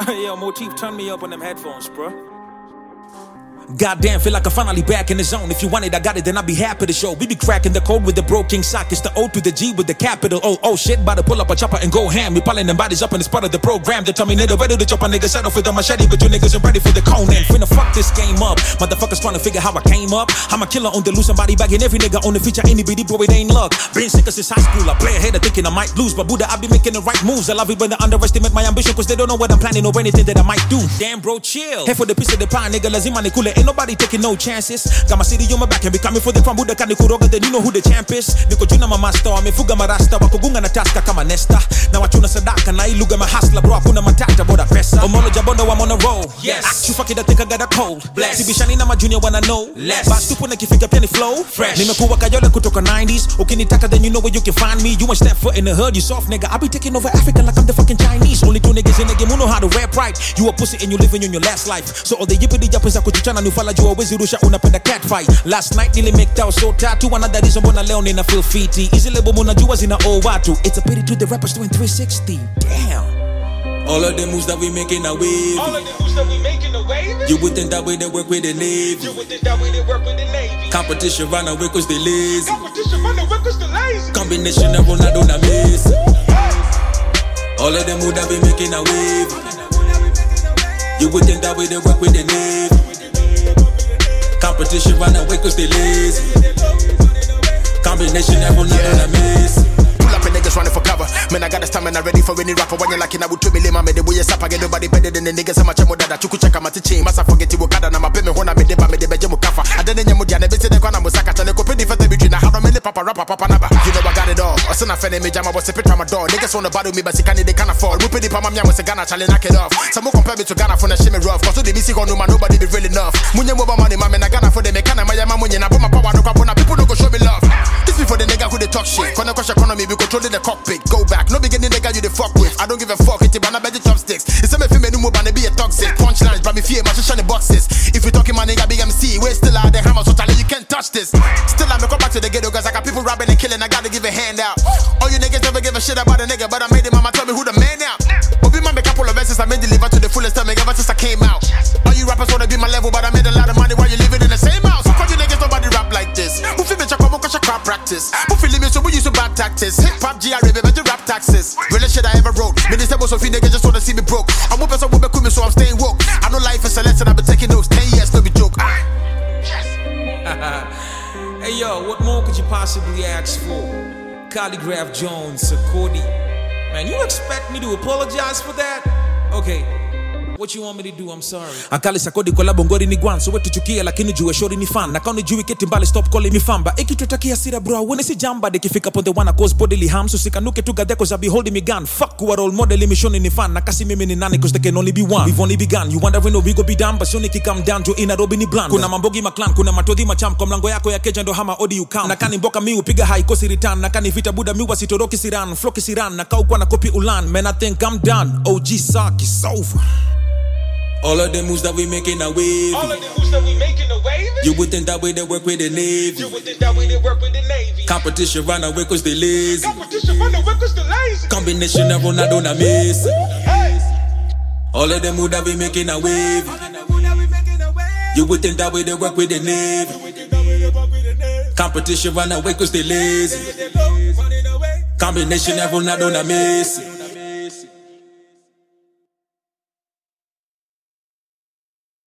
Yo, Motif, turn me up on them headphones, bro. Goddamn, feel like I'm finally back in the zone. If you want it, I got it, then I'll be happy to show. We be cracking the code with the broken sock. It's the O to the G with the capital O. Oh shit, about to pull up a chopper and go ham. We piling them bodies up and it's part of the program. They tell me nigga ready to chop a nigga set off with a machete, but you niggas ain't ready for the Conan. Finna fuck this game up. Motherfuckers trying to figure how I came up. I'm a killer on the loose, somebody bagging every nigga on the feature. Any bitty bro, it ain't luck. Been sick since high school. I play a hater thinking I might lose, but Buddha, I be making the right moves. I love it when they underestimate my ambition, cause they don't know what I'm planning or anything that I might do. Damn bro, chill. Head for the piece of the pie, nigga. Lazima ni kule. Ain't nobody taking no chances. Got my city on my back and be coming for the crumble. The kani kuroga, then you know who the champ is. Niko juna mamasta, amefuga marasta, wakugunga na taska kama nesta. Na wachuna sadaka, na iluga mahasla, bro, akuna matata, boda pesa. Omolo jabondo, I'm on a roll. Yes. You fuck it, I think I got a cold. Bless. Sibishani na ma junior wanna know. Less. Bastupo na kifika penny flow. Fresh. Nimekuwa kayole kutoka 90s. Ukinitaka, then you know where you can find me. You ain't step foot in the hood, you soft nigga. I be taking over Africa like I'm the fucking Chinese. Only two niggas in the game who know how to rap right. You a pussy and you living in your last life. So all the yippity yappers za kuchuchana nufala jua wezi rusha unapenda cat fight. Last night nili make out so tattoo. Another reason mbona leo nina feel fiti. Easy label muna jua zina owe watu. It's a pity to the rappers doing 360. Damn. All of the moves that we making a wave. All of the moves that we making a wave. You would think that way they work with the Navy. You would think that way they work with the Navy. Competition run away cause they lazy. Competition run away cause they lazy. Combination of Ronaldo and Messi. All of the moves that we making a wave. You would think that way they work with the Navy. Competition run away cause they lazy. Combination of Ronaldo and Messi. Niggas running for cover. Man, I got the stamina ready for any rapper. When you're like, I would treat me lame. I made the way you sap. I get nobody better than the niggas. I'm a chemo that I chuku check. I'm a teaching. Masa forget you. Kada na mapeme. Hona me deba me deba jemu kafa. I didn't know Mudia. Never said the corner. Musaka. Tell the copy for the between. I had a minute. Papa rapper. Papa naba. You know I got it all. I send a fan me jam. I was a picture of my door. Niggas want to battle me, but they can't afford. Whooping the palm. I'm a Ghana. Challenge knock it off. Some more compare me to Ghana for the shimmy rough. Cause the BC on man. Nobody be real enough. Munye moba money. Man, I Ghana for the mechanic. My munye. I put my power. No crap on. People don't go show me love. This before the nigga who they talk shit. When I crush economy, we controlling the cockpit. Go back. No beginning nigga you the fuck with. I don't give a fuck. It's about the chopsticks. It's a me film no more than be a toxic. Punchlines, but me fear my shit on the boxes. If you talking my nigga BMC, we're still out the hammer, so tell you can't touch this. Still I'm come back to the ghetto cause I got people robbing and killing. I gotta give a hand out. All you niggas never give a shit about a nigga, but I made it mama tell me who the man out. But be my make a couple of verses I made deliver to the fullest time ever since I came out. All you rappers wanna be my level, but I made a lot of money while you living in the same house. Fuck you niggas, nobody rap like this. Who feel me check up cause crap practice. Who feel me so we use some bad tactics. Hip hop GRA, but you rap taxes. Realest shit I ever wrote. Minister was so few niggas just wanna see me broke. I'm whooping some women me, so I'm staying woke. I know life is a lesson, I've been taking notes. 10 years, no be joke. Hey yo, what more could you possibly ask for? Calligraph Jones, Sakodi. Man, you expect me to apologize for that? Okay. What you want me to do? I'm sorry. Akali Sakodi kwa labongori ni gwan. So wetu chukia lakini juwe shori ni fan. Na kauni juwe keti mbali stop calling me famba. Eki tutakia sira bro. Wene si jamba. Deki fika ponte wana cause bodily harm. So sikanuke tu gade cause I be holding me gun. Fuck who a role model me shoni ni fan. Nakasi mimi ni nani cause there can only be one. We've only begun. You wondering if we go be done. But shoni ki come down to Nairobi ni bland. Kuna mambogi maklan. Kuna matodhi macham. Kwa mlango yako ya keja ndo hama odi you count. Nakani mboka mi upiga high kosi return. Nakani vita buda mi wasitoroki siran. Floki siran. Nakau kwa na kopi ulan. Man I think I'm done. OG Sark is over. All of the moves that we making a wave. All of the moves that we making a wave. You would think that way they work with the Navy. You would think that way they work with the Navy. Competition run away cause they lazy. Competition run away cause they lazy. Combination of Ronaldo and Messi. Hey. All of the moves that we making a wave. You would think that way they work with the Navy. Competition run away cause they lazy. Combination of Ronaldo and Messi.